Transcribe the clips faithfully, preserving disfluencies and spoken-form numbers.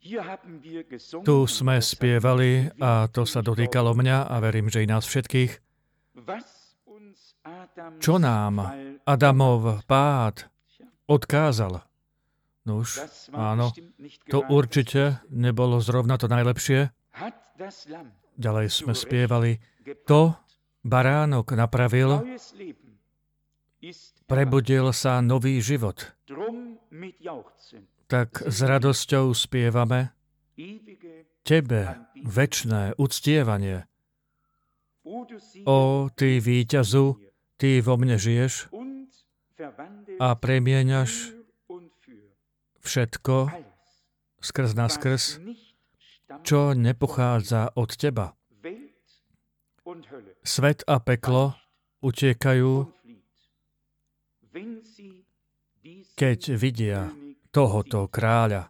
Tu sme spievali, a to sa dotýkalo mňa a verím, že i nás všetkých. Čo nám Adamov pád odkázal? Nuž, áno, to určite nebolo zrovna to najlepšie. Ďalej sme spievali, to baránok napravil, prebudil sa nový život. Tak s radosťou spievame Tebe večné uctievanie. O, Ty víťazu, Ty vo mne žiješ a premieňaš všetko skrz naskrz, čo nepochádza od Teba. Svet a peklo utiekajú, keď vidia tohoto kráľa.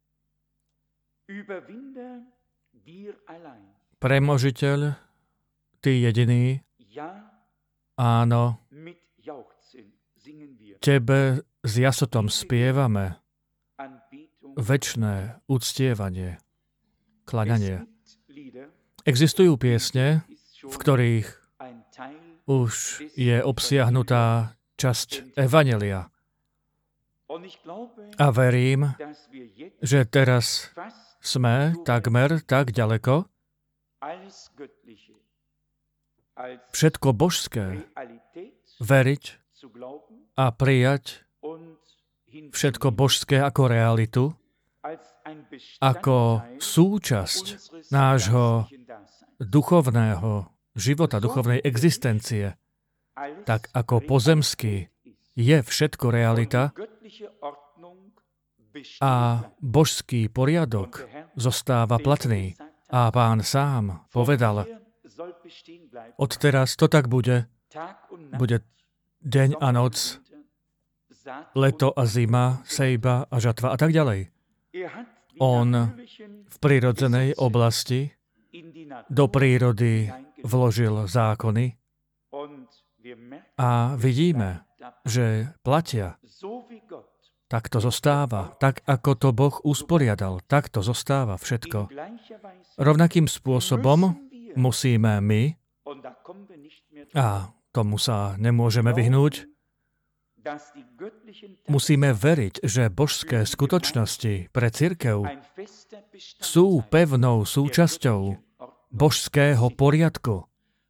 Premožiteľ, Ty jediný, áno, Tebe s jasotom spievame večné uctievanie, klaňanie. Existujú piesne, v ktorých už je obsiahnutá časť evanjelia. A verím, že teraz sme takmer tak ďaleko, všetko božské veriť a prijať všetko božské ako realitu, ako súčasť nášho duchovného života, duchovnej existencie, tak ako pozemský je všetko realita a božský poriadok zostáva platný. A Pán sám povedal, odteraz to tak bude, bude deň a noc, leto a zima, sejba a žatva a tak ďalej. On v prirodzenej oblasti do prírody vložil zákony a vidíme, že platia. Tak to zostáva. Tak, ako to Boh usporiadal, tak to zostáva všetko. Rovnakým spôsobom musíme my, a tomu sa nemôžeme vyhnúť, musíme veriť, že božské skutočnosti pre cirkev sú pevnou súčasťou božského poriadku.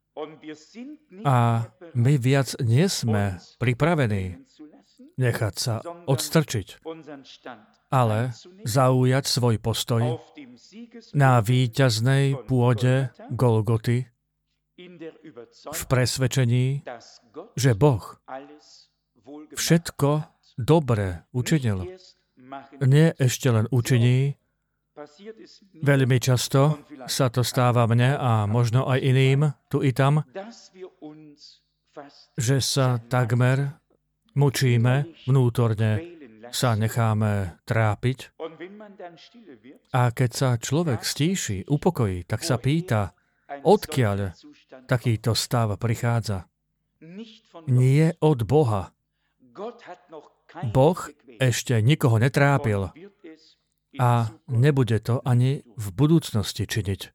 A my viac nie sme pripravení nechať sa odstrčiť, ale zaujať svoj postoj na víťaznej pôde Golgoty v presvedčení, že Boh všetko dobre učinil. Nie ešte len učiní. Veľmi často sa to stáva mne a možno aj iným, tu i tam, že sa takmer mučíme, vnútorne sa necháme trápiť. A keď sa človek stíši, upokojí, tak sa pýta, odkiaľ takýto stav prichádza. Nie od Boha. Boh ešte nikoho netrápil a nebude to ani v budúcnosti činiť.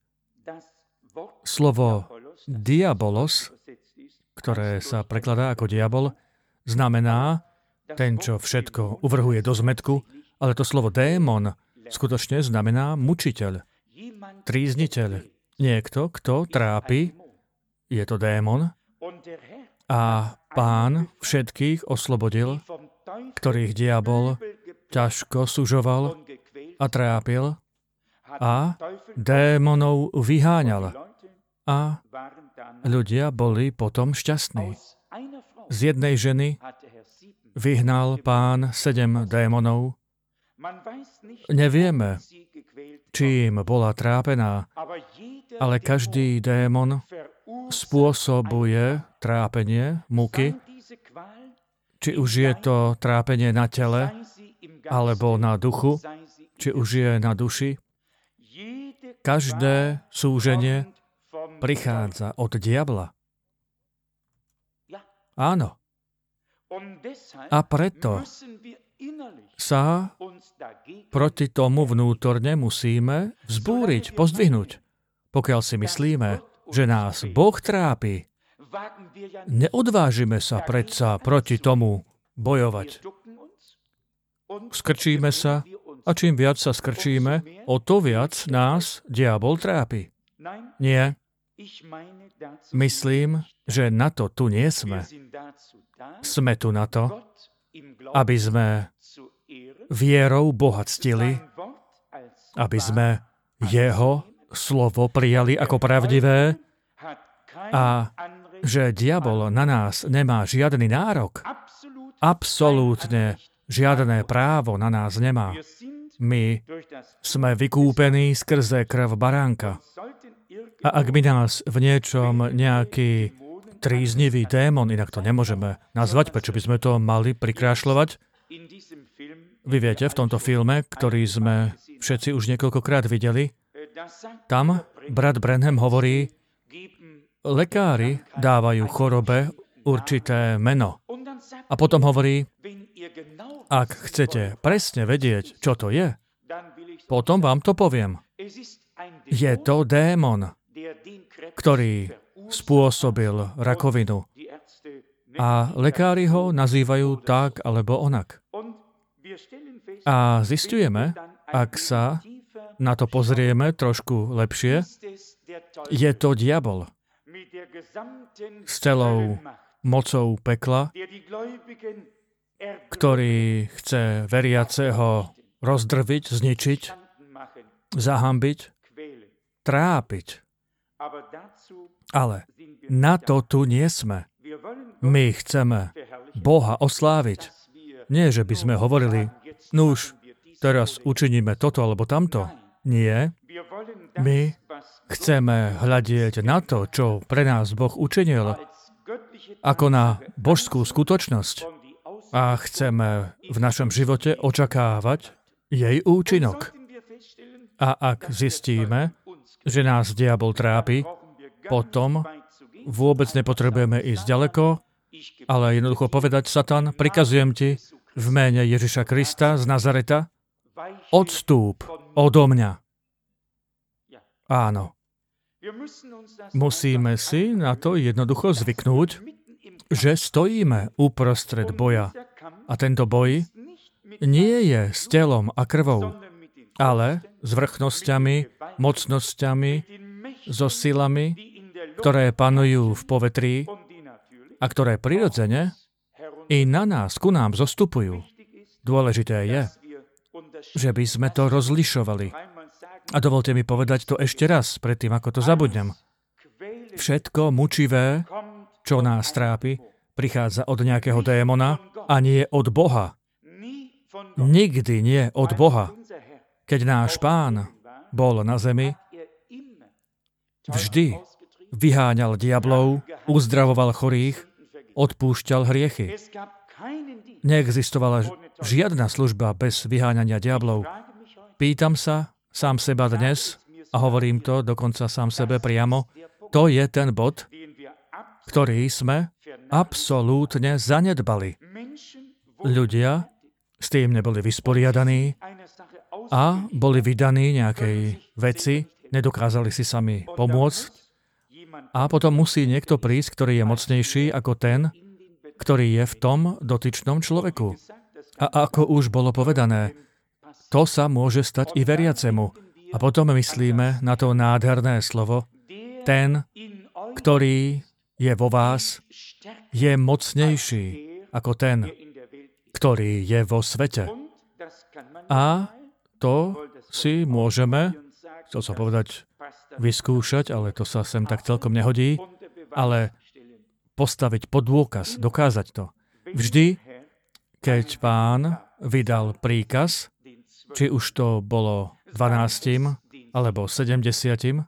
Slovo diabolos, ktoré sa prekladá ako diabol, znamená ten, čo všetko uvrhuje do zmätku, ale to slovo démon skutočne znamená mučiteľ, trízniteľ. Niekto, kto trápi, je to démon a Pán všetkých oslobodil, ktorých diabol ťažko sužoval a trápil a démonov vyháňal. A ľudia boli potom šťastní. Z jednej ženy vyhnal Pán sedem démonov. Nevieme, čím bola trápená, ale každý démon spôsobuje trápenie, muky, či už je to trápenie na tele, alebo na duchu, či už je na duši. Každé súženie prichádza od diabla. Áno. A preto sa proti tomu vnútorne musíme vzbúriť, pozdvihnúť. Pokiaľ si myslíme, že nás Boh trápi, neodvážime sa predsa proti tomu bojovať. Skrčíme sa a čím viac sa skrčíme, o to viac nás diabol trápi. Nie. Myslím, že na to tu nie sme. Sme tu na to, aby sme vierou Boha ctili, aby sme Jeho slovo prijali ako pravdivé a že diabol na nás nemá žiadny nárok. Absolútne žiadne právo na nás nemá. My sme vykúpení skrze krv baránka. A ak by nás v niečom nejaký tríznivý démon, inak to nemôžeme nazvať, prečo by sme to mali prikrášľovať? Vy viete, v tomto filme, ktorý sme všetci už niekoľkokrát videli, tam brat Branham hovorí, lekári dávajú chorobe určité meno. A potom hovorí, ak chcete presne vedieť, čo to je, potom vám to poviem. Je to démon, ktorý spôsobil rakovinu. A lekári ho nazývajú tak alebo onak. A zisťujeme, ak sa na to pozrieme trošku lepšie, je to diabol s celou mocou pekla, ktorý chce veriaceho rozdrviť, zničiť, zahambiť, trápiť. Ale na to tu nie sme. My chceme Boha osláviť. Nie, že by sme hovorili, nuž, teraz učiníme toto alebo tamto. Nie. My chceme hľadieť na to, čo pre nás Boh učinil, ako na božskú skutočnosť. A chceme v našom živote očakávať jej účinok. A ak zistíme, že nás diabol trápi, potom vôbec nepotrebujeme ísť ďaleko, ale jednoducho povedať, Satan, prikazujem ti v mene Ježiša Krista z Nazareta, odstúp odo mňa. Áno. Musíme si na to jednoducho zvyknúť, že stojíme uprostred boja. A tento boj nie je s telom a krvou, ale s vrchnosťami, mocnosťami, so silami, ktoré panujú v povetrí a ktoré prirodzene i na nás, ku nám zostupujú. Dôležité je, že by sme to rozlišovali. A dovolte mi povedať to ešte raz, predtým ako to zabudnem. Všetko mučivé, čo nás trápi, prichádza od nejakého démona a nie od Boha. Nikdy nie od Boha. Keď náš Pán bol na zemi, vždy vyháňal diablov, uzdravoval chorých, odpúšťal hriechy. Neexistovala žiadna služba bez vyháňania diablov. Pýtam sa sám seba dnes, a hovorím to dokonca sám sebe priamo, to je ten bod, ktorý sme absolútne zanedbali. Ľudia s tým neboli vysporiadaní a boli vydaní nejakej veci, nedokázali si sami pomôcť a potom musí niekto prísť, ktorý je mocnejší ako ten, ktorý je v tom dotyčnom človeku. A ako už bolo povedané, to sa môže stať i veriacemu. A potom myslíme na to nádherné slovo, ten, ktorý je vo vás, je mocnejší ako ten, ktorý je vo svete. A to si môžeme, chcel som povedať, vyskúšať, ale to sa sem tak celkom nehodí, ale postaviť pod dôkaz, dokázať to. Vždy, keď Pán vydal príkaz, či už to bolo dvanástim alebo sedemdesiatim,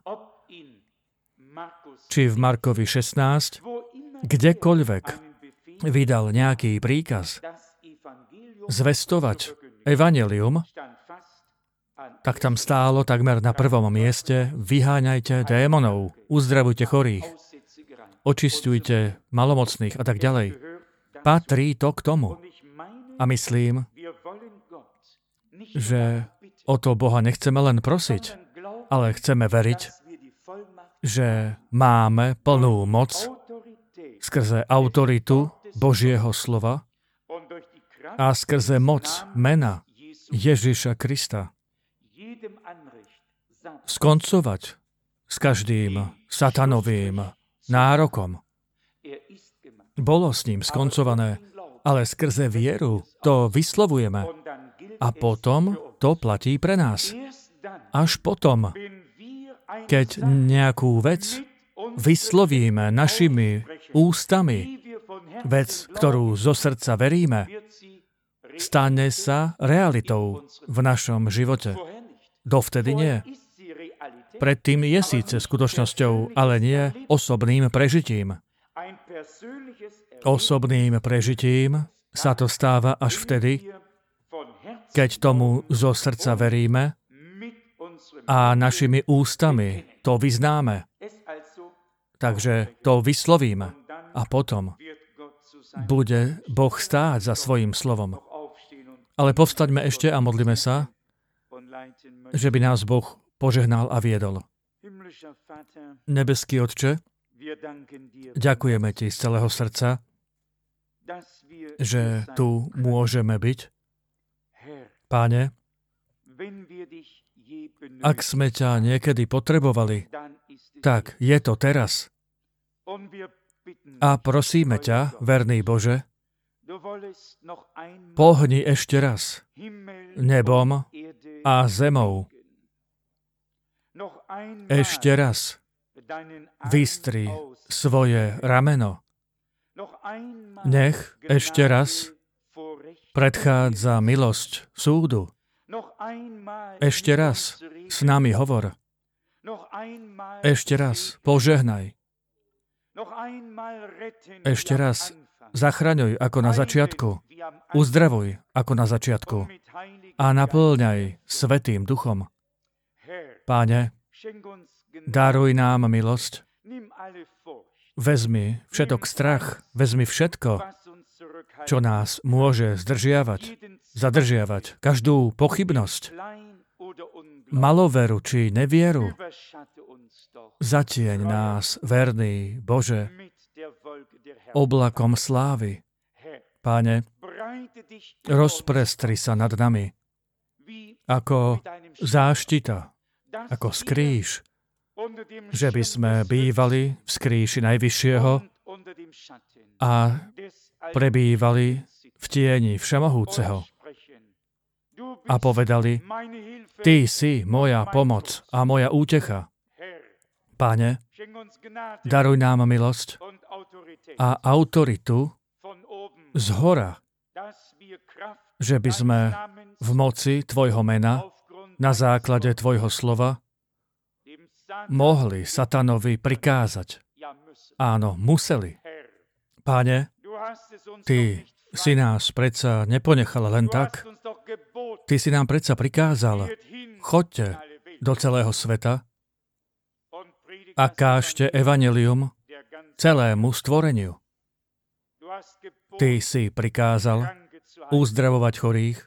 či v Markovi šestnásť, kdekoľvek vydal nejaký príkaz zvestovať evanjelium, tak tam stálo takmer na prvom mieste: vyháňajte démonov, uzdravujte chorých, očisťujte malomocných a tak ďalej. Patrí to k tomu. A myslím, že o to Boha nechceme len prosiť, ale chceme veriť, že máme plnú moc skrze autoritu Božieho slova a skrze moc mena Ježiša Krista skoncovať s každým satanovým nárokom. Bolo s ním skoncované, ale skrze vieru to vyslovujeme a potom to platí pre nás. Až potom, keď nejakú vec vyslovíme našimi ústami, vec, ktorú zo srdca veríme, stane sa realitou v našom živote. Dovtedy nie. Predtým je síce skutočnosťou, ale nie osobným prežitím. Osobným prežitím sa to stáva až vtedy, keď tomu zo srdca veríme a našimi ústami to vyznáme. Takže to vyslovíme a potom bude Boh stáť za svojím slovom. Ale povstaňme ešte a modlíme sa, že by nás Boh požehnal a viedol. Nebeský Otče, ďakujeme Ti z celého srdca, že tu môžeme byť. Páne, ak sme ťa niekedy potrebovali, tak je to teraz. A prosíme ťa, verný Bože, pohni ešte raz nebom a zemou. Ešte raz vystri svoje rameno. Nech ešte raz predchádza milosť súdu. Ešte raz s nami hovor. Ešte raz požehnaj. Ešte raz zachraňuj ako na začiatku. Uzdravuj ako na začiatku. A napĺňaj Svätým Duchom. Páne, daruj nám milosť. Vezmi všetok strach, vezmi všetko, čo nás môže zdržiavať, zadržiavať, každú pochybnosť, maloveru či nevieru. Zatieň nás, verný Bože, oblakom slávy. Páne, rozprestri sa nad nami, ako záštita, ako skrýš, že by sme bývali v skrýši Najvyššieho a prebývali v tieni Všemohúceho. A povedali, Ty si moja pomoc a moja útecha. Páne, daruj nám milosť a autoritu zhora, že by sme v moci Tvojho mena, na základe Tvojho slova, mohli satanovi prikázať. Áno, museli. Páne, Ty si nás predsa neponechal len tak. Ty si nám predsa prikázal, choďte do celého sveta a kážte evanjelium celému stvoreniu. Ty si prikázal uzdravovať chorých,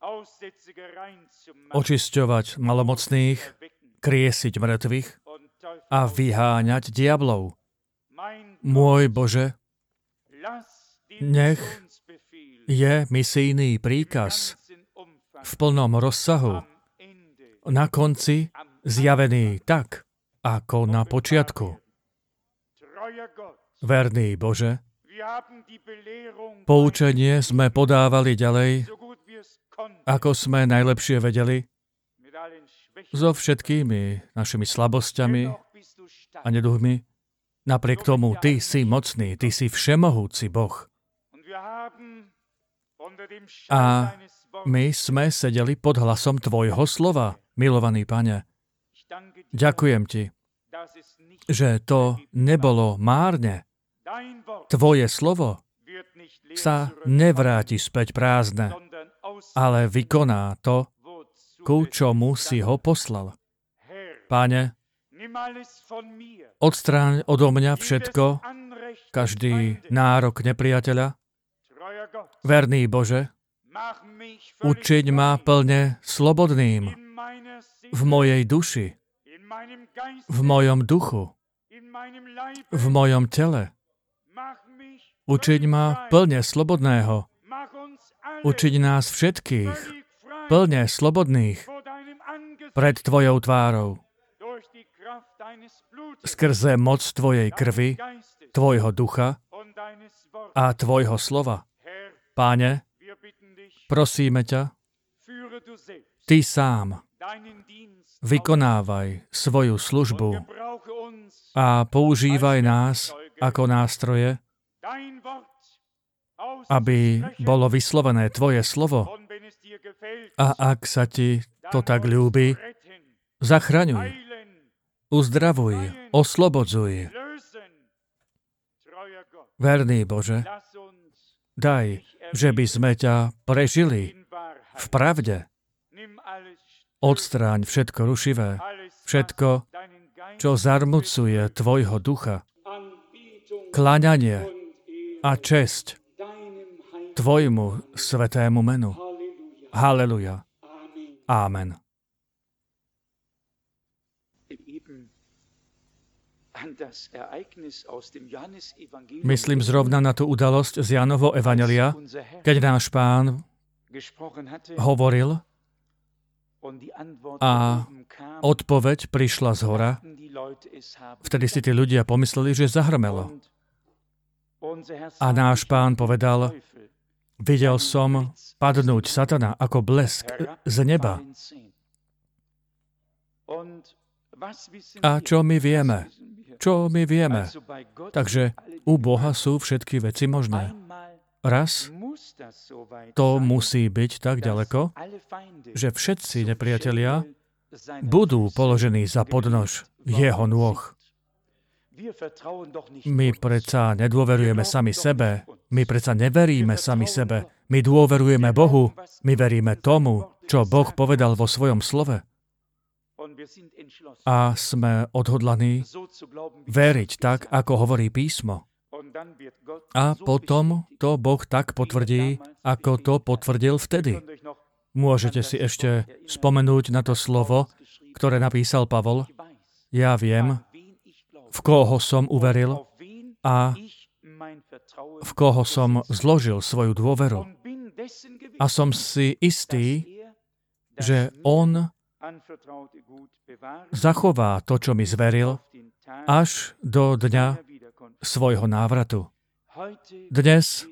očisťovať malomocných, kriesiť mŕtvych a vyháňať diablov. Môj Bože, nech je misijný príkaz v plnom rozsahu na konci zjavený tak, ako na počiatku. Verný Bože, poučenie sme podávali ďalej, ako sme najlepšie vedeli, so všetkými našimi slabosťami a neduhmi. Napriek tomu Ty si mocný, Ty si všemohúci Boh. A my sme sedeli pod hlasom Tvojho slova, milovaný Pane. Ďakujem Ti, že to nebolo márne. Tvoje slovo sa nevráti späť prázdne, ale vykoná to, ku čomu si ho poslal. Páne, odstráň odo mňa všetko, každý nárok nepriateľa. Verný Bože, Učiň ma plne slobodným v mojej duši, v mojom duchu, v mojom tele. Učiň ma plne slobodného. Učiň nás všetkých plne slobodných pred Tvojou tvárou. Skrze moc Tvojej krvi, Tvojho ducha a Tvojho slova. Páne, prosíme ťa, Ty sám vykonávaj svoju službu a používaj nás ako nástroje, aby bolo vyslovené Tvoje slovo. A ak sa Ti to tak ľúbi, zachraňuj, uzdravuj, oslobodzuj. Verný Bože, daj, že by sme ťa prežili v pravde. Odstráň všetko rušivé, všetko, čo zarmucuje Tvojho ducha. Kláňanie a česť Tvojmu svetému menu. Haleluja. Amen. Myslím zrovna na tú udalosť z Jánovho evanjelia, keď náš Pán hovoril a odpoveď prišla z hora. Vtedy si tí ľudia pomysleli, že zahrmelo. A náš Pán povedal, videl som padnúť Satana ako blesk z neba. A čo my vieme? Čo my vieme? Takže u Boha sú všetky veci možné. Raz to musí byť tak ďaleko, že všetci nepriatelia budú položení za podnož jeho nôh. My predsa nedôverujeme sami sebe, my predsa neveríme sami sebe, my dôverujeme Bohu, my veríme tomu, čo Boh povedal vo svojom slove. A sme odhodlaní veriť tak, ako hovorí písmo. A potom to Boh tak potvrdí, ako to potvrdil vtedy. Môžete si ešte spomenúť na to slovo, ktoré napísal Pavol. Ja viem, v koho som uveril a v koho som zložil svoju dôveru. A som si istý, že on zachová to, čo mi zveril, až do dňa svojho návratu. Dnes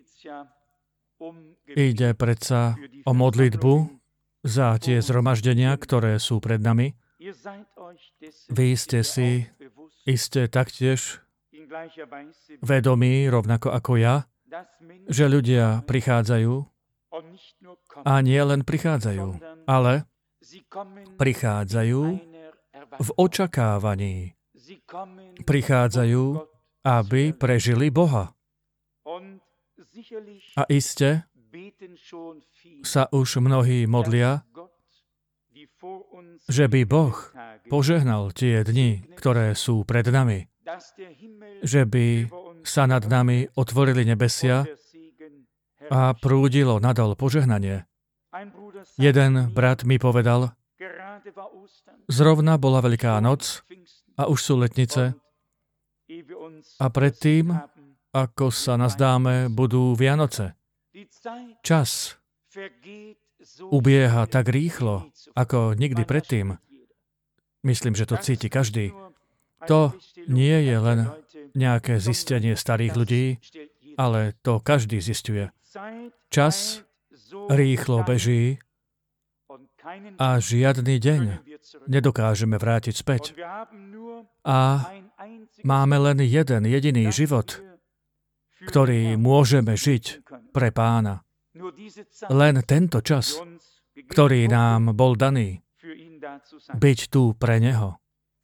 ide predsa o modlitbu za tie zhromaždenia, ktoré sú pred nami. Vy ste si iste taktiež vedomí, rovnako ako ja, že ľudia prichádzajú a nie len prichádzajú, ale prichádzajú v očakávaní. Prichádzajú, aby prežili Boha. A iste sa už mnohí modlia, že by Boh požehnal tie dni, ktoré sú pred nami. Že by sa nad nami otvorili nebesia a prúdilo nadol požehnanie. Jeden brat mi povedal, zrovna bola Veľká noc a už sú letnice a predtým, ako sa nazdáme, budú Vianoce. Čas ubieha tak rýchlo, ako nikdy predtým. Myslím, že to cíti každý. To nie je len nejaké zistenie starých ľudí, ale to každý zisťuje. Čas rýchlo beží a žiadny deň nedokážeme vrátiť späť. A máme len jeden jediný život, ktorý môžeme žiť pre Pána. Len tento čas, ktorý nám bol daný, byť tu pre Neho.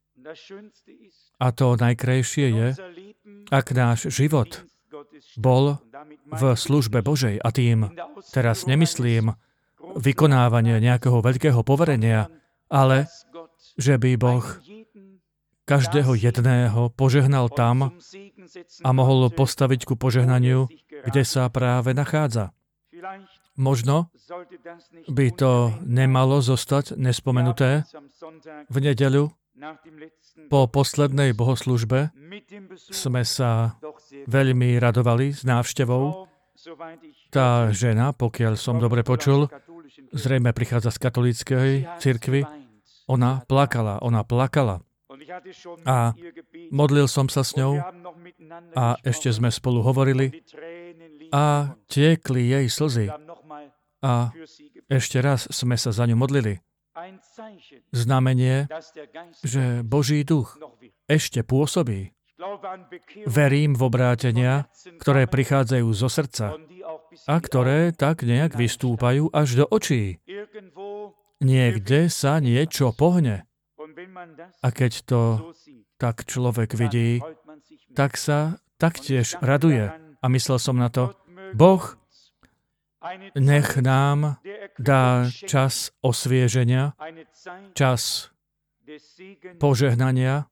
A to najkrajšie je, ak náš život bol v službe Božej, a tým teraz nemyslím vykonávanie nejakého veľkého poverenia, ale že by Boh každého jedného požehnal tam a mohol postaviť ku požehnaniu, kde sa práve nachádza. Možno by to nemalo zostať nespomenuté v nedeľu. Po poslednej bohoslužbe sme sa veľmi radovali s návštevou. Tá žena, pokiaľ som dobre počul, zrejme prichádza z katolíckej cirkvi, ona plakala, ona plakala. A modlil som sa s ňou a ešte sme spolu hovorili a tiekli jej slzy. A ešte raz sme sa za ňu modlili. Znamenie, že Boží duch ešte pôsobí. Verím v obrátenia, ktoré prichádzajú zo srdca a ktoré tak nejak vystúpajú až do očí. Niekde sa niečo pohne. A keď to tak človek vidí, tak sa taktiež raduje. A myslel som na to, Boh nech nám dá čas osvieženia, čas požehnania,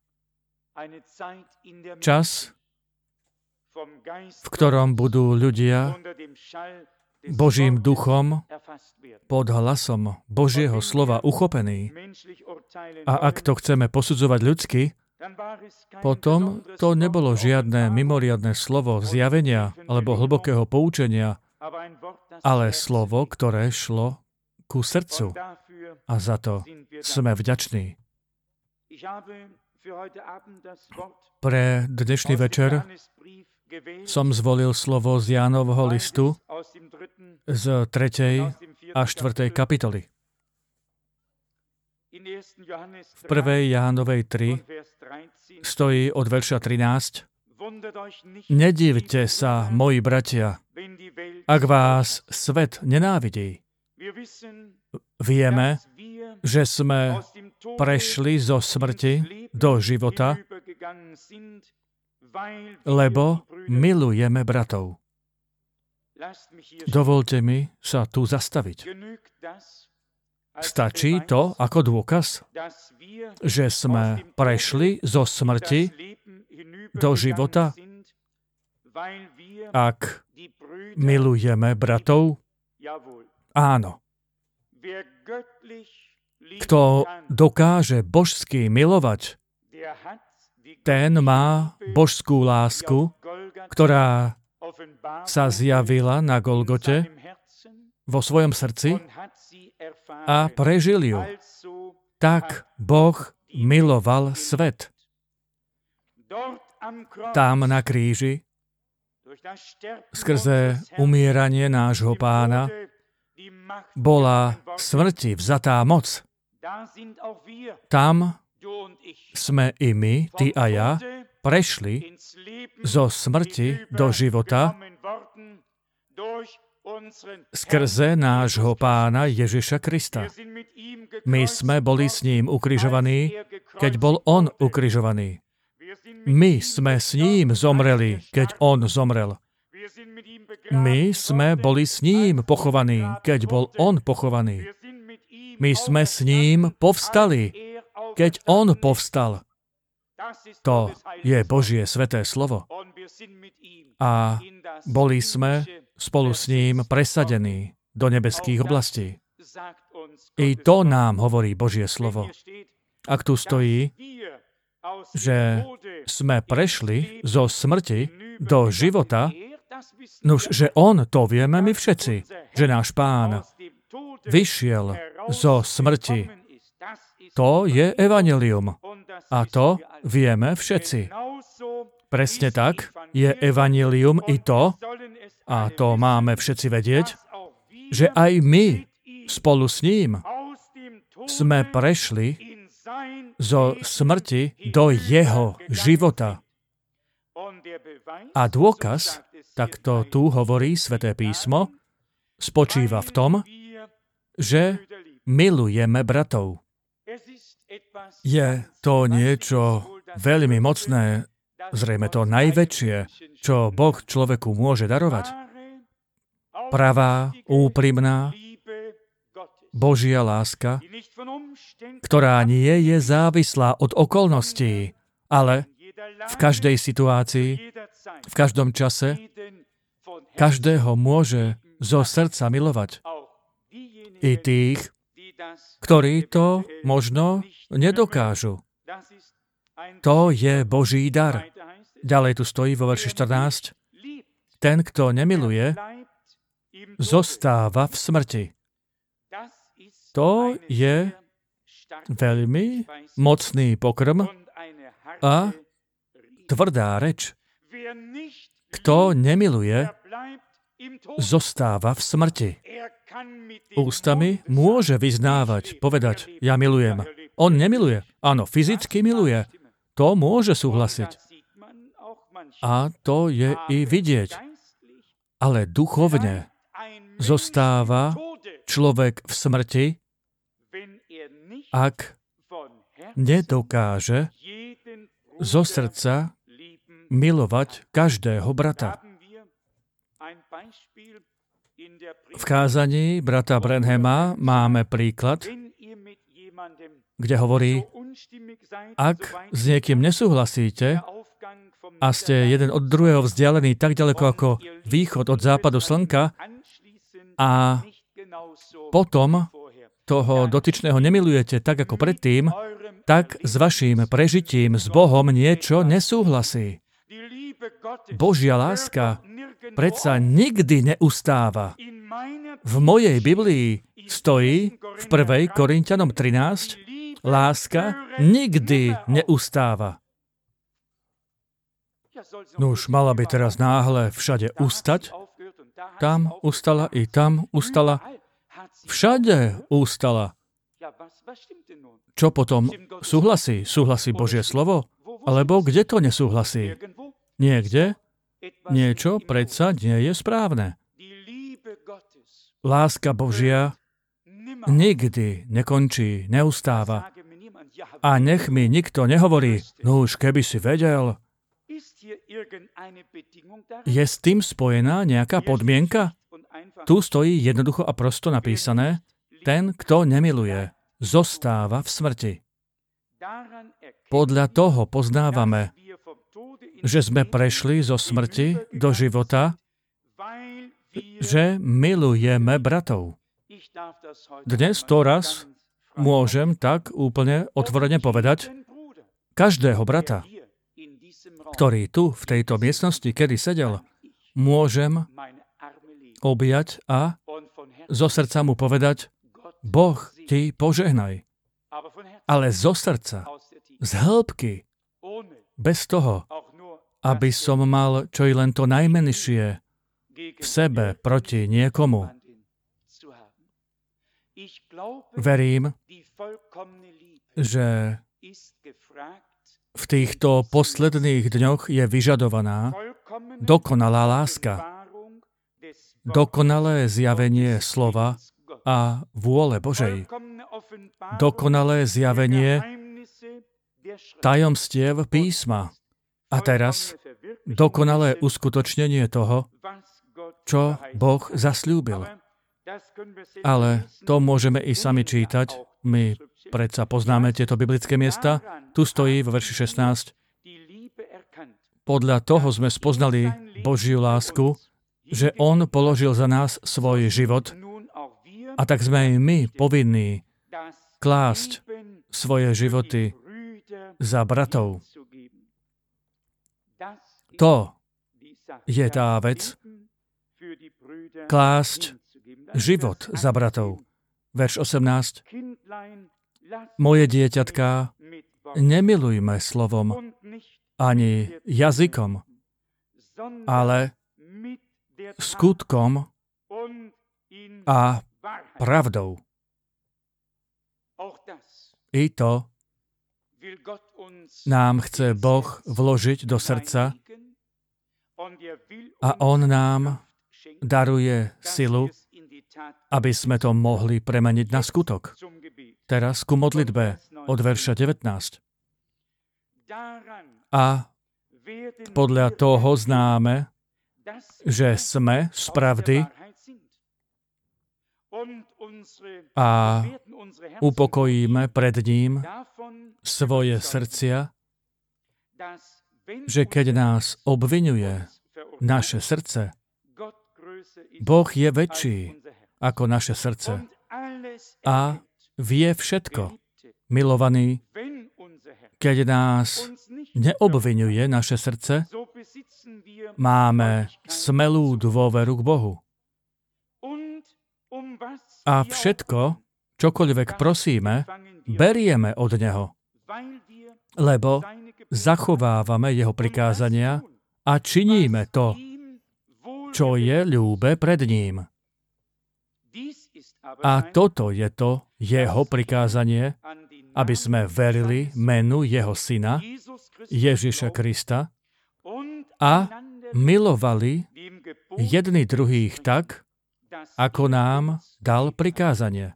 čas, v ktorom budú ľudia Božím duchom pod hlasom Božieho slova uchopení. A ak to chceme posudzovať ľudsky, potom to nebolo žiadne mimoriadne slovo zjavenia alebo hlbokého poučenia, ale slovo, ktoré šlo ku srdcu. A za to sme vďační. Pre dnešný večer som zvolil slovo z Jánovho listu z tretej a štvrtej kapitoly. V prvej Jánovej tri stojí od verša trinásť. Nedivte sa, moji bratia, ak vás svet nenávidí. Vieme, že sme prešli zo smrti do života, lebo milujeme bratov. Dovolte mi sa tu zastaviť. Stačí to ako dôkaz, že sme prešli zo smrti do života, ak milujeme bratov? Áno. Kto dokáže božsky milovať, ten má božskú lásku, ktorá sa zjavila na Golgote vo svojom srdci a prežil ju. Tak Boh miloval svet. Tam na kríži, skrze umieranie nášho Pána, bola smrti vzatá moc. Tam sme i my, ty a ja, prešli zo smrti do života skrze nášho Pána Ježiša Krista. My sme boli s ním ukrižovaní, keď bol on ukrižovaný. My sme s ním zomreli, keď on zomrel. My sme boli s ním pochovaní, keď bol on pochovaný. My sme s ním povstali, keď on povstal. To je Božie sveté slovo. A boli sme spolu s ním presadení do nebeských oblastí. I to nám hovorí Božie slovo. Ak tu stojí, že sme prešli zo smrti do života, nuž, že on, to vieme my všetci, že náš Pán vyšiel zo smrti. To je evanjelium. A to vieme všetci. Presne tak je evanjelium i to, a to máme všetci vedieť, že aj my spolu s ním sme prešli zo smrti do jeho života. A dôkaz, tak to tu hovorí Sväté písmo, spočíva v tom, že milujeme bratov. Je to niečo veľmi mocné, zrejme to najväčšie, čo Boh človeku môže darovať. Pravá, úprimná, Božia láska, ktorá nie je závislá od okolností, ale v každej situácii, v každom čase, každého môže zo srdca milovať. I tých, ktorí to možno nedokážu. To je Boží dar. Ďalej tu stojí vo verši štrnásť. Ten, kto nemiluje, zostáva v smrti. To je veľmi mocný pokrm a tvrdá reč. Kto nemiluje, zostáva v smrti. Ústami môže vyznávať, povedať, ja milujem. On nemiluje. Áno, fyzicky miluje. To môže súhlasiť. A to je i vidieť. Ale duchovne zostáva človek v smrti, ak nedokáže zo srdca milovať každého brata. V kázaní brata Branhama máme príklad, kde hovorí, ak s niekým nesúhlasíte a ste jeden od druhého vzdialení tak ďaleko ako východ od západu slnka a potom toho dotyčného nemilujete tak ako predtým, tak s vaším prežitím s Bohom niečo nesúhlasí. Božia láska predsa nikdy neustáva. V mojej Biblii stojí v prvej Korinťanom trinásť, láska nikdy neustáva. Nuž, mala by teraz náhle všade ustať. Tam ustala i tam ustala. Všade ustala. Čo potom súhlasí? Súhlasí Božie slovo? Alebo kde to nesúhlasí? Niekde? Niečo predsa nie je správne. Láska Božia nikdy nekončí, neustáva. A nech mi nikto nehovorí, no už keby si vedel. Je s tým spojená nejaká podmienka? Tu stojí jednoducho a prosto napísané, ten, kto nemiluje, zostáva v smrti. Podľa toho poznávame, že sme prešli zo smrti do života, že milujeme bratov. Dnes to raz môžem tak úplne otvorene povedať, každého brata, ktorý tu v tejto miestnosti kedy sedel, môžem objať a zo srdca mu povedať, Boh ti požehnaj. Ale zo srdca, z hĺbky, bez toho, aby som mal čo i len to najmenšie v sebe proti niekomu. Verím, že v týchto posledných dňoch je vyžadovaná dokonalá láska, dokonalé zjavenie slova a vôle Božej, dokonalé zjavenie tajomstiev písma a teraz dokonalé uskutočnenie toho, čo Boh zasľúbil. Ale to môžeme i sami čítať. My predsa poznáme tieto biblické miesta. Tu stojí vo verši šestnásť. Podľa toho sme spoznali Božiu lásku, že On položil za nás svoj život a tak sme aj my povinní klásť svoje životy za bratov. To je tá vec, klásť život za bratov. Verš osemnásť. Moje dieťatká, nemilujme slovom ani jazykom, ale skutkom a pravdou. I to nám chce Boh vložiť do srdca a On nám daruje silu, aby sme to mohli premeniť na skutok. Teraz ku modlitbe od verša devätnásť. A podľa toho známe, že sme z pravdy a upokojíme pred ním svoje srdcia, že keď nás obviňuje naše srdce, Boh je väčší ako naše srdce a vie všetko. Milovaný, keď nás neobvinuje naše srdce, máme smelú dôveru k Bohu. A všetko, čokoľvek prosíme, berieme od Neho, lebo zachovávame Jeho prikázania a činíme to, čo je ľúbe pred ním. A toto je to Jeho prikázanie, aby sme verili menu Jeho Syna, Ježiša Krista, a milovali jedni druhých tak, ako nám dal prikázanie.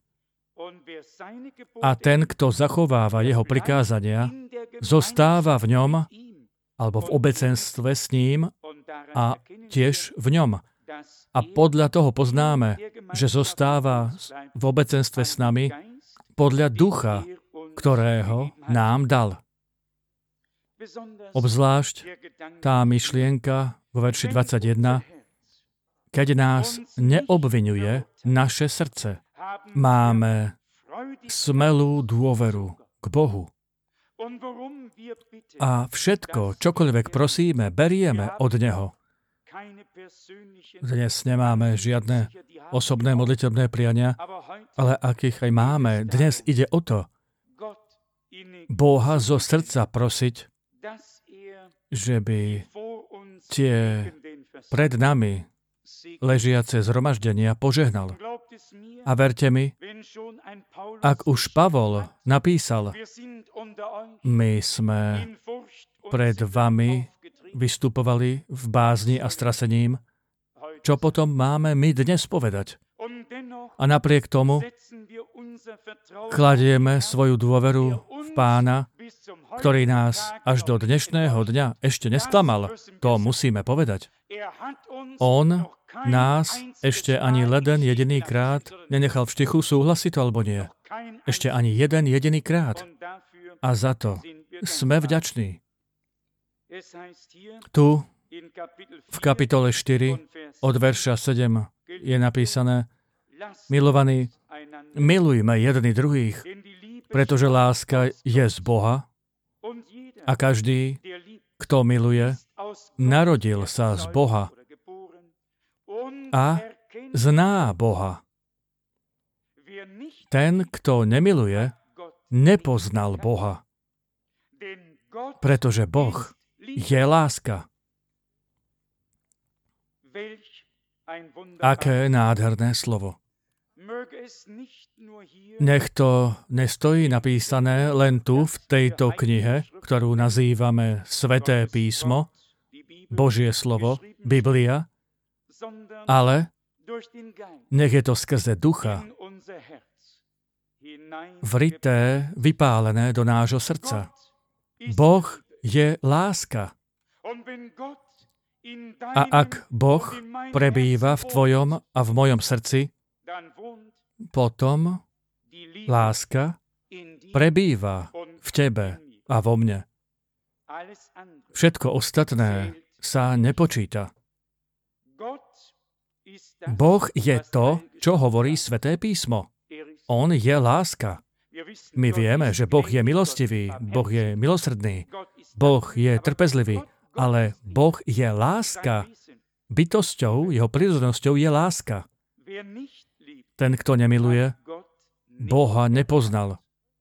A ten, kto zachováva Jeho prikázania, zostáva v ňom, alebo v obecenstve s ním a tiež v ňom. A podľa toho poznáme, že zostáva v obecenstve s nami podľa ducha, ktorého nám dal. Obzvlášť tá myšlienka vo verši dvadsaťjeden, keď nás neobvinuje naše srdce, máme smelú dôveru k Bohu. A všetko, čokoľvek prosíme, berieme od Neho. Dnes nemáme žiadne osobné modlitebné priania, ale akých aj máme, dnes ide o to, Boha zo srdca prosiť, že by tie pred nami ležiace zhromaždenia požehnal. A verte mi, ak už Pavol napísal, my sme pred vami vystupovali v bázni a strasením, čo potom máme my dnes povedať? A napriek tomu kladieme svoju dôveru v Pána, ktorý nás až do dnešného dňa ešte nesklamal. To musíme povedať. On nás ešte ani jeden jediný krát nenechal v štichu, súhlasí to alebo nie. Ešte ani jeden jediný krát. A za to sme vďační. Tu v kapitole štyri od verša sedem je napísané: Milovaní, milujme jedni druhých, pretože láska je z Boha a každý, kto miluje, narodil sa z Boha a zná Boha. Ten, kto nemiluje, nepoznal Boha, pretože Boh je láska. Aké nádherné slovo. Nech to nestojí napísané len tu v tejto knihe, ktorú nazývame Sväté písmo, Božie slovo, Biblia, ale nech je to skrze ducha vrité, vypálené do nášho srdca. Boh je láska. A ak Boh prebýva v tvojom a v mojom srdci, potom láska prebýva v tebe a vo mne. Všetko ostatné sa nepočíta. Boh je to, čo hovorí Sväté písmo. On je láska. My vieme, že Boh je milostivý, Boh je milosrdný, Boh je trpezlivý, ale Boh je láska. Bytosťou, jeho prirodzenosťou je láska. Ten, kto nemiluje, Boha nepoznal.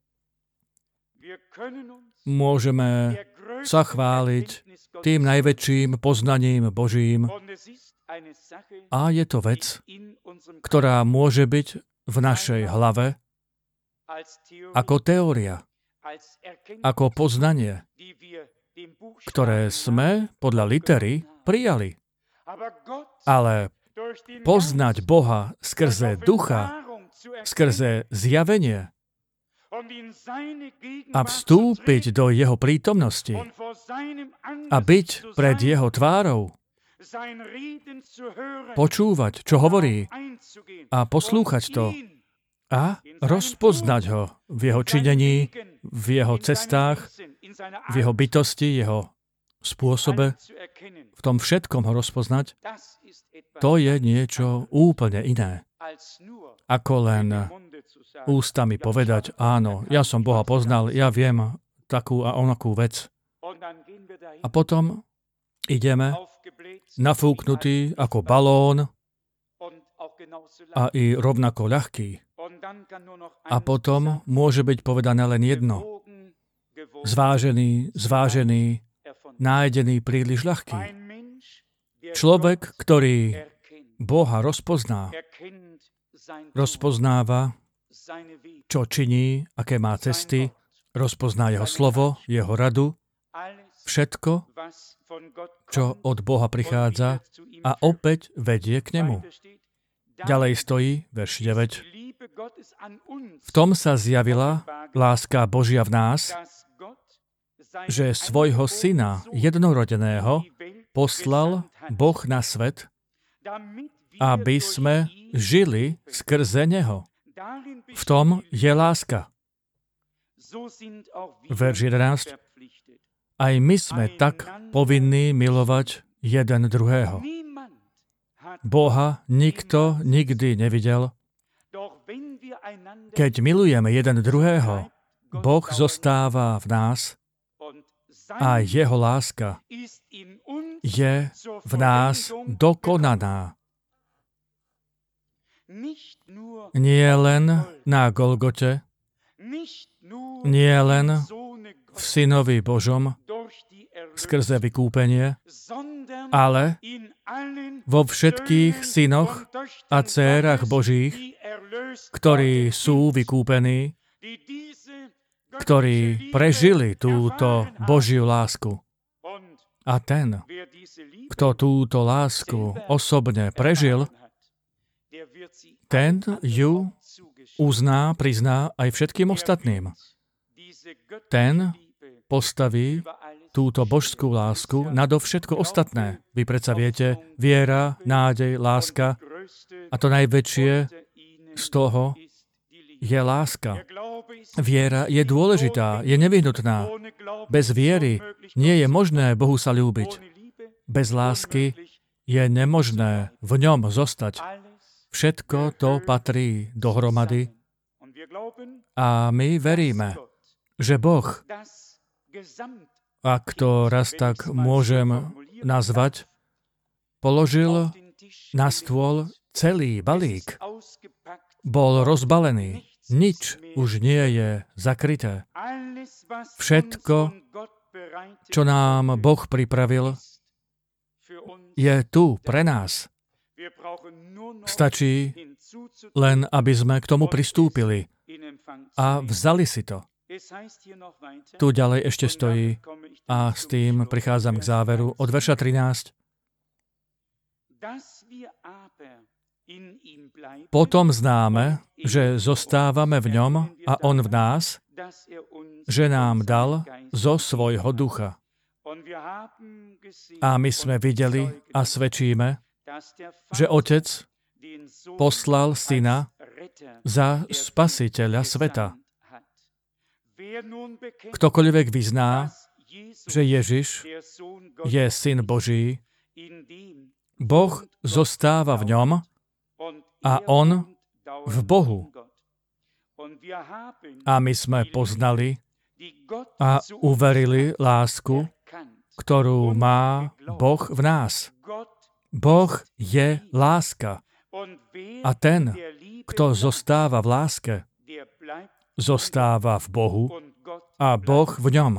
Môžeme sa chváliť tým najväčším poznaním Božím a je to vec, ktorá môže byť v našej hlave ako teória, ako poznanie, ktoré sme podľa litery prijali. Ale poznať Boha skrze ducha, skrze zjavenie a vstúpiť do jeho prítomnosti a byť pred jeho tvárou, počúvať, čo hovorí a poslúchať to a rozpoznať ho v jeho činení, v jeho cestách, v jeho bytosti, jeho spôsobe, v tom všetkom ho rozpoznať, to je niečo úplne iné, ako len ústami povedať, áno, ja som Boha poznal, ja viem takú a onakú vec. A potom ideme nafúknutý ako balón a i rovnako ľahký. A potom môže byť povedané len jedno. Zvážený, zvážený, nájdený príliš ľahký. Človek, ktorý Boha rozpozná, rozpoznáva, čo činí, aké má cesty, rozpozná jeho slovo, jeho radu, všetko, čo od Boha prichádza a opäť vedie k nemu. Ďalej stojí, verš deväť. V tom sa zjavila láska Božia v nás, že svojho syna jednorodeného poslal Boh na svet, aby sme žili skrze neho. V tom je láska. Verš jedenásť. Aj my sme tak povinní milovať jeden druhého. Boha nikto nikdy nevidel. Keď milujeme jeden druhého, Boh zostáva v nás a jeho láska je v nás dokonaná. Nie len na Golgote, nie len v Synovi Božom skrze vykúpenie, ale vo všetkých synoch a dcérach Božích, ktorí sú vykúpení, ktorí prežili túto Božiu lásku. A ten, kto túto lásku osobne prežil, ten ju uzná, prizná aj všetkým ostatným. Ten postaví túto božskú lásku nado všetko ostatné. Vy predsa viete, viera, nádej, láska a to najväčšie z toho je láska. Viera je dôležitá, je nevyhnutná. Bez viery nie je možné Bohu sa ľúbiť. Bez lásky je nemožné v ňom zostať. Všetko to patrí dohromady a my veríme, že Boh, ak to raz tak môžem nazvať, položil na stôl celý balík. Bol rozbalený. Nič už nie je zakryté. Všetko, čo nám Boh pripravil, je tu pre nás. Stačí len, aby sme k tomu pristúpili a vzali si to. Tu ďalej ešte stojí a s tým prichádzam k záveru od verša trinásť. Potom známe, že zostávame v ňom a on v nás, že nám dal zo svojho ducha. A my sme videli a svedčíme, že Otec poslal Syna za Spasiteľa sveta. Ktokoľvek vyzná, že Ježiš je Syn Boží, Boh zostáva v ňom a on v Bohu. A my sme poznali a uverili lásku, ktorú má Boh v nás. Boh je láska. A ten, kto zostáva v láske, zostáva v Bohu a Boh v ňom.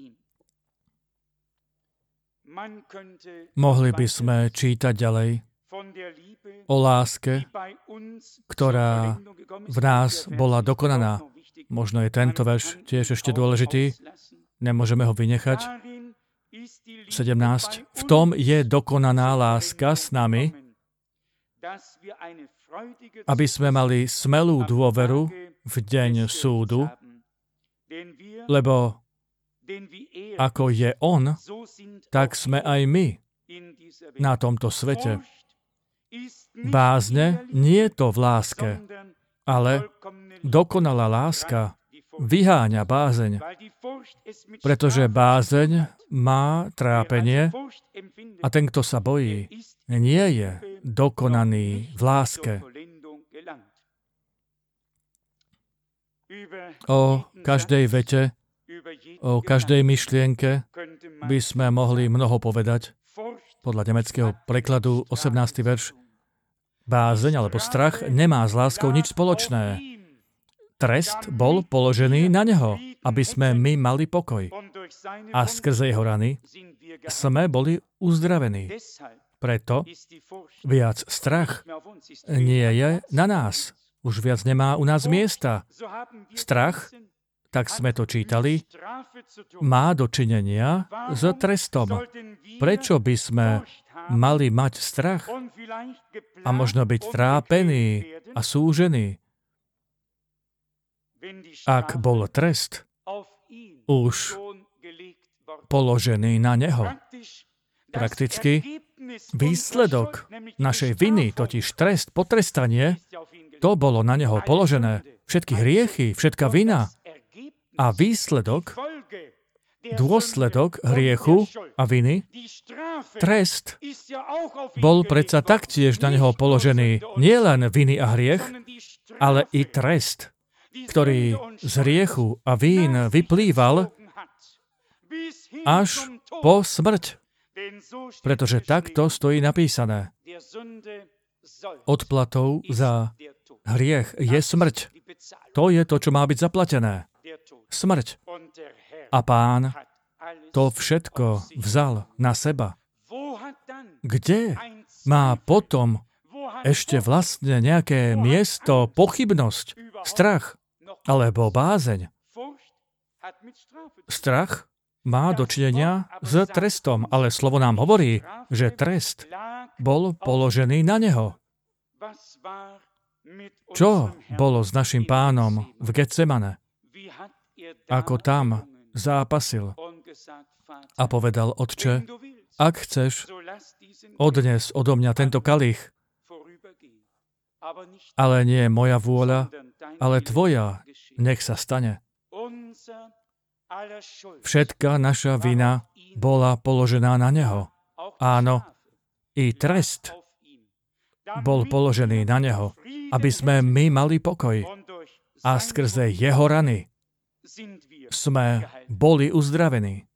Mohli by sme čítať ďalej o láske, ktorá v nás bola dokonaná. Možno je tento verš tiež ešte dôležitý. Nemôžeme ho vynechať. sedemnásť. V tom je dokonaná láska s nami, aby sme mali smelú dôveru v deň súdu, lebo ako je on, tak sme aj my na tomto svete. Bázne nie je to v láske, ale dokonalá láska vyháňa bázeň, pretože bázeň má trápenie a ten, kto sa bojí, nie je dokonaný v láske. O každej vete, o každej myšlienke by sme mohli mnoho povedať. Podľa nemeckého prekladu osemnásty verš. Bázeň alebo strach nemá s láskou nič spoločné. Trest bol položený na neho, aby sme my mali pokoj. A skrze jeho rany sme boli uzdravení. Preto viac strach nie je na nás. Už viac nemá u nás miesta. Strach, tak sme to čítali, má dočinenia s trestom. Prečo by sme mali mať strach a možno byť trápení a súžení? Ak bol trest už položený na neho. Prakticky výsledok našej viny, totiž trest, potrestanie, to bolo na neho položené. Všetky hriechy, všetká vina a výsledok, dôsledok hriechu a viny, trest, bol predsa taktiež na neho položený nielen viny a hriech, ale i trest, ktorý z hriechu a vín vyplýval až po smrť. Pretože takto stojí napísané. Odplatou za hriech je smrť. To je to, čo má byť zaplatené. Smrť. A Pán to všetko vzal na seba. Kde má potom ešte vlastne nejaké miesto, pochybnosť, strach alebo bázeň? Strach má dočinenia s trestom, ale slovo nám hovorí, že trest bol položený na neho. Čo bolo s našim Pánom v Getsemane? Ako tam zápasil a povedal: Otče, ak chceš, odnes odo mňa tento kalich, ale nie moja vôľa, ale tvoja, nech sa stane. Všetka naša vina bola položená na neho. Áno, i trest bol položený na neho, aby sme my mali pokoj. A skrze jeho rany sme boli uzdravení.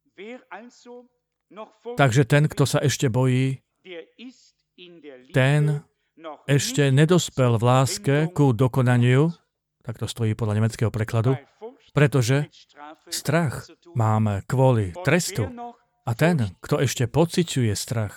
Takže ten, kto sa ešte bojí, ten ešte nedospel v láske ku dokonaniu, tak to stojí podľa nemeckého prekladu, pretože strach máme kvôli trestu. A ten, kto ešte pociťuje strach,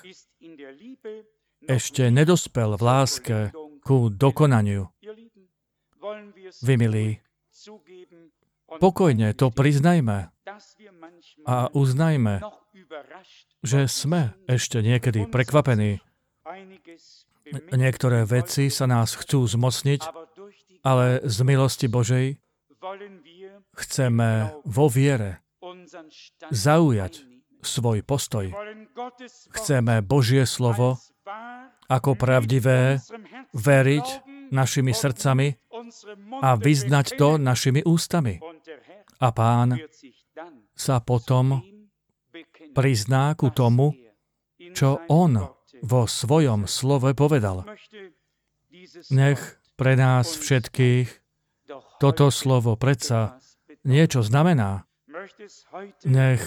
ešte nedospel v láske ku dokonaniu. Vy, milí, pokojne to priznajme a uznajme, že sme ešte niekedy prekvapení. Niektoré veci sa nás chcú zmocniť, ale z milosti Božej chceme vo viere zaujať svoj postoj. Chceme Božie slovo ako pravdivé veriť našimi srdcami a vyznať to našimi ústami. A Pán sa potom prizná ku tomu, čo On vo svojom slove povedal. Nech pre nás všetkých toto slovo predsa niečo znamená. Nech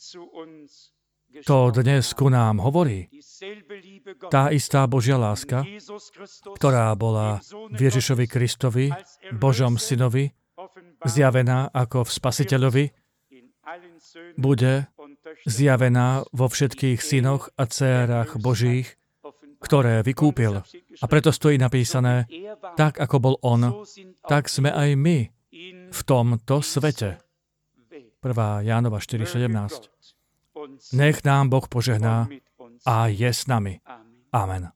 to dnes ku nám hovorí. Tá istá Božia láska, ktorá bola v Ježišovi Kristovi, Božom synovi, zjavená ako v Spasiteľovi, bude zjavená vo všetkých synoch a dcérach Božích, ktoré vykúpil. A preto stojí napísané, tak ako bol on, tak sme aj my v tomto svete. prvá Jánova štyri sedemnásť. Nech nám Boh požehná a je s nami. Amen.